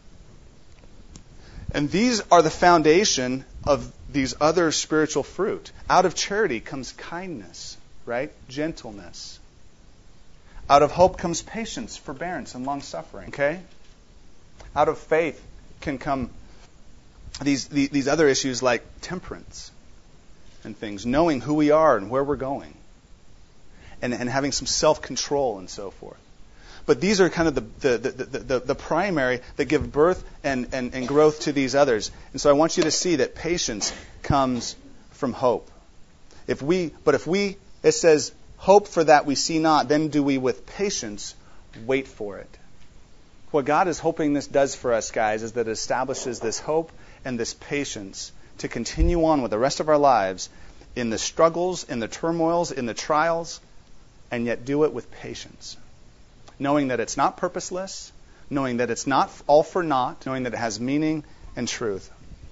And these are the foundation of these other spiritual fruit. Out of charity comes kindness, right? Gentleness. Out of hope comes patience, forbearance, and long-suffering. Okay? Out of faith can come these, these, these other issues like temperance and things, knowing who we are and where we're going, and, and having some self-control and so forth. But these are kind of the the, the, the, the, the primary that give birth and, and, and growth to these others. And so I want you to see that patience comes from hope. If we, but if we, it says, hope for that we see not, then do we with patience wait for it. What God is hoping this does for us, guys, is that it establishes this hope and this patience to continue on with the rest of our lives in the struggles, in the turmoils, in the trials, and yet do it with patience. Knowing that it's not purposeless, knowing that it's not all for naught, knowing that it has meaning and truth.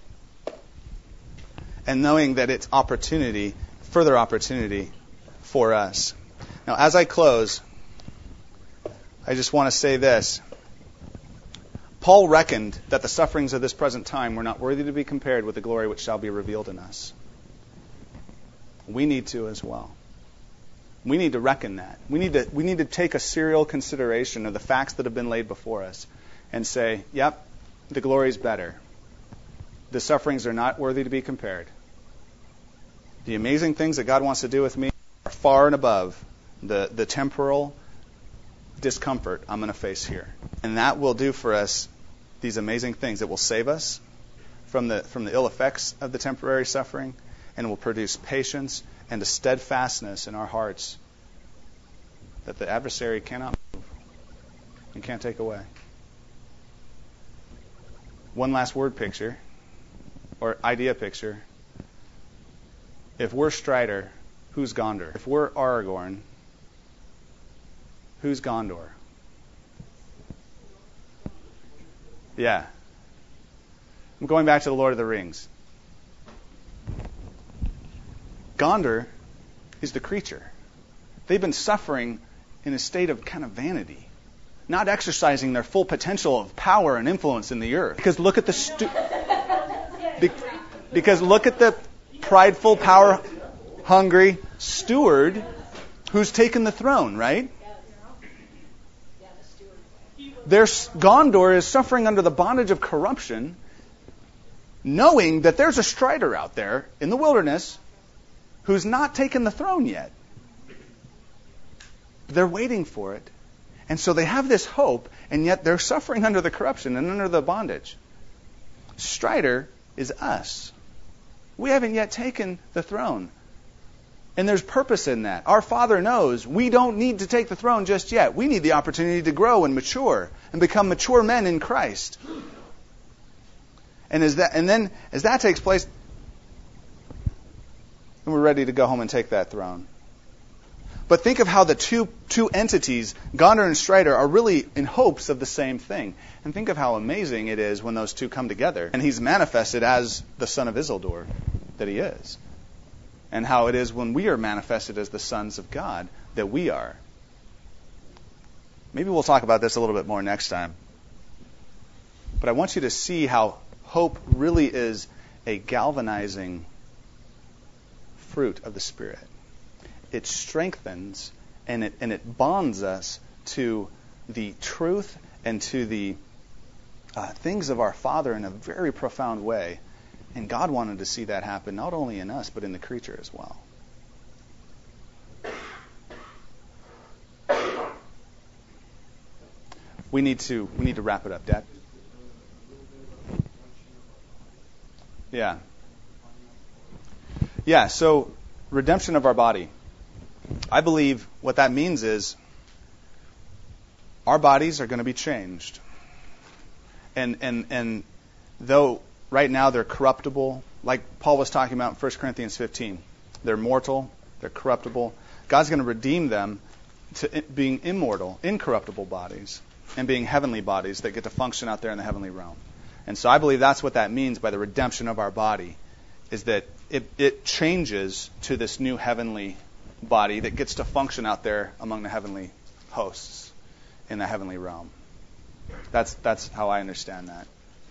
And knowing that it's opportunity, further opportunity for us. Now, as I close, I just want to say this. Paul reckoned that the sufferings of this present time were not worthy to be compared with the glory which shall be revealed in us. We need to as well. We need to reckon that. We need to we need to take a serial consideration of the facts that have been laid before us and say, yep, the glory is better. The sufferings are not worthy to be compared. The amazing things that God wants to do with me are far and above the, the temporal discomfort I'm going to face here. And that will do for us these amazing things. It will save us from the from the ill effects of the temporary suffering, and will produce patience and a steadfastness in our hearts that the adversary cannot move and can't take away. One last word picture, or idea picture. If we're Strider, who's Gondor? If we're Aragorn, who's Gondor? Yeah. I'm going back to the Lord of the Rings. Gondor is the creature. They've been suffering in a state of kind of vanity, not exercising their full potential of power and influence in the earth. Because look at the stu- Be- because look at the prideful, power-hungry steward who's taken the throne, right? There's Gondor is suffering under the bondage of corruption, knowing that there's a Strider out there in the wilderness who's not taken the throne yet. They're waiting for it. And so they have this hope, and yet they're suffering under the corruption and under the bondage. Strider is us. We haven't yet taken the throne. And there's purpose in that. Our Father knows we don't need to take the throne just yet. We need the opportunity to grow and mature and become mature men in Christ. And as that, and then as that takes place, then we're ready to go home and take that throne. But think of how the two two entities, Gondar and Strider, are really in hopes of the same thing. And think of how amazing it is when those two come together. And he's manifested as the son of Isildur that he is. And how it is when we are manifested as the sons of God that we are. Maybe we'll talk about this a little bit more next time. But I want you to see how hope really is a galvanizing fruit of the Spirit. It strengthens and it and it bonds us to the truth and to the uh, things of our Father in a very profound way. And God wanted to see that happen not only in us, but in the creature as well. We need to we need to wrap it up, Dad. Yeah. Yeah, so redemption of our body. I believe what that means is our bodies are going to be changed. And and and though right now they're corruptible, like Paul was talking about in First Corinthians fifteen, they're mortal, they're corruptible. God's going to redeem them to being immortal, incorruptible bodies, and being heavenly bodies that get to function out there in the heavenly realm. And so I believe that's what that means by the redemption of our body, is that it, it changes to this new heavenly body that gets to function out there among the heavenly hosts in the heavenly realm. That's that's how I understand that.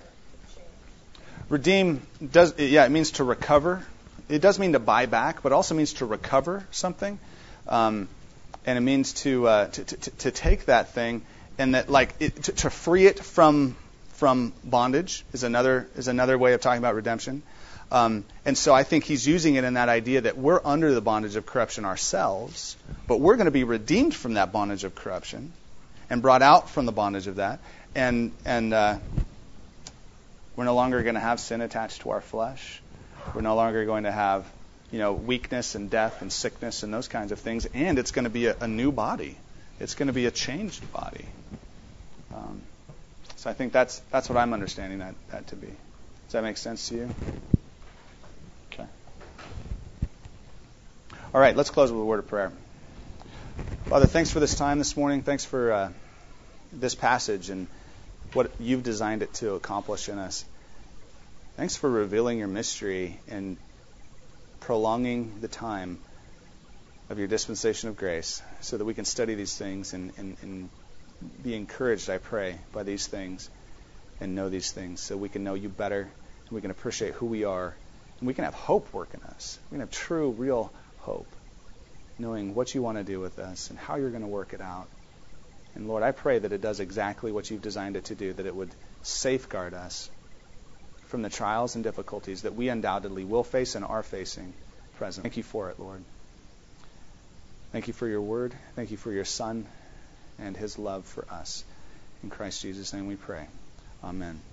Redeem does yeah it means to recover. It does mean to buy back, but it also means to recover something, um, and it means to, uh, to, to to take that thing and that like it, to, to free it from from bondage is another is another way of talking about redemption. Um, and so I think he's using it in that idea that we're under the bondage of corruption ourselves, but we're going to be redeemed from that bondage of corruption and brought out from the bondage of that. And and uh, we're no longer going to have sin attached to our flesh. We're no longer going to have, you know, weakness and death and sickness and those kinds of things. And it's going to be a, a new body. It's going to be a changed body. Um, so I think that's that's what I'm understanding that, that to be. Does that make sense to you? Okay. All right, let's close with a word of prayer. Father, thanks for this time this morning. Thanks for uh, this passage and what you've designed it to accomplish in us. Thanks for revealing your mystery and prolonging the time of your dispensation of grace so that we can study these things and, and, and be encouraged, I pray, by these things and know these things so we can know you better and we can appreciate who we are and we can have hope work in us. We can have true, real hope, knowing what you want to do with us and how you're going to work it out. And Lord, I pray that it does exactly what you've designed it to do, that it would safeguard us from the trials and difficulties that we undoubtedly will face and are facing present. Thank you for it, Lord. Thank you for your word. Thank you for your Son and his love for us. In Christ Jesus' name we pray. Amen.